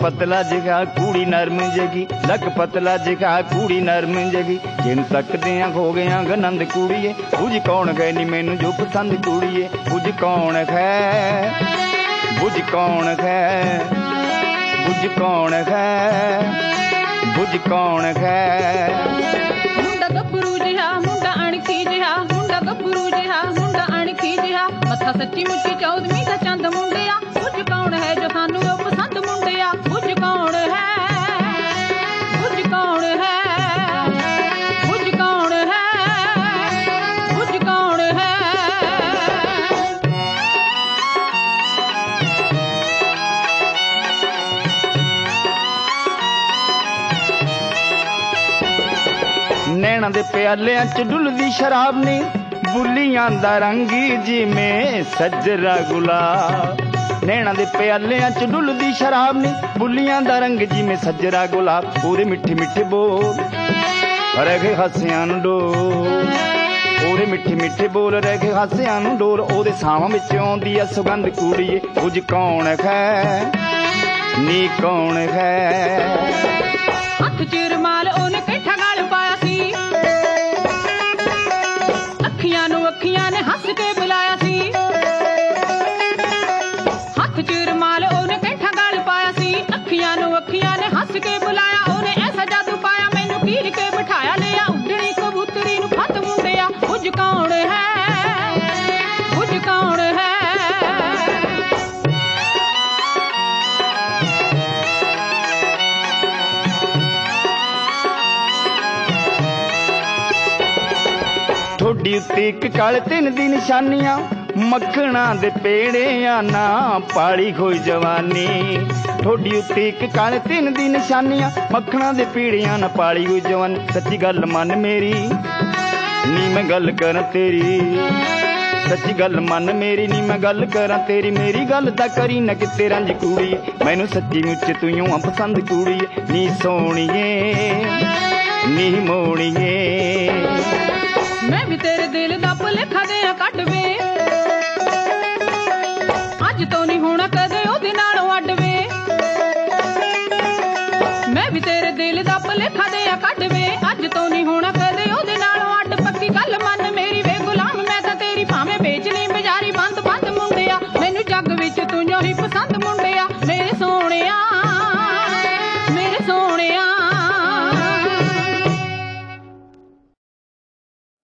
पतला जिहा कूड़ी नरम जगी, लक पतला जिहा कूड़ी नरम जगी। जिन तकदे हो गया गनंद कूड़ीए, बुझ कौन है नी मैनू जो पसंद कूड़ीए। बुझ कौन है, बुझ कौन है, बुझ कौन है, बुझ कौन है। मुंडा गभरू जिहा मुंडा अणखी जिहा, मुंडा गभरू जिहा मुंडा अणखी जिहा। मत्था सच्ची मुच्ची 14वीं दा चंद मुंडिया, बुझ कौन है जो सानू पसंद मुंडिया। बुझ कौन है, बुझ कौन है, बुझ कौन है, बुझ कौन है। नैना दे प्यालियां च डुलदी शराब नी, बुलियां दा रंग जिमें सजरा गुलाब। नैना दे प्यालियां च डुलदी शराब नी, बुलियां दा रंग जिमें सजरा गुलाब। पूरे मिठे मिठे बोल रह गए हासियां नूं डोल, पूरे मिठे मिठे बोल रह गए हासियां नूं डोल। ओदे सावां विच आउंदी आ सुगंध कूड़ीए। बुझ कौन है, नी कौन है। हथ च रुमाल ओने कैठा गल पाया सी, अखियां नू अखियां ने हस के बुलाया सी। हथ च रुमाल ओने कैठा गल पाया सी, अखियां नू अखियां ने हस के बुलाया। ओने ऐसा जादू पाया मैनू कीर के बिठाया, लिया उडनी कबूतरी नू खत मुंडिया। बुझ कौन है, बुझ कौन है। ठोडी उत्ते इक काले तिन दी निशानियां, मक्खणा दे पेड़ियां ना पाली खोई जवानी। ठोडी उत्ते इक काले तिन दी निशानियां, मक्खणा दे पेड़ियां ना पाली खोई जवानी। सच्ची गल मन मेरी नी मैं गल करां तेरी, सच्ची गल मन मेरी नी मैं गल करां तेरी। मेरी गल तां करी ना किते रंज कूड़ीए, मैनू सच्ची मुच तू यूं पसंद कूड़ीए। नी सोहणीए नी मोहणीए, मैं भी तेरे दिल दा भुलेखा दिया कट वे, अज तो नहीं होना कदे ओदे नालों अड वे। मैं भी तेरे दिल दा भुलेखा दिया कट वे,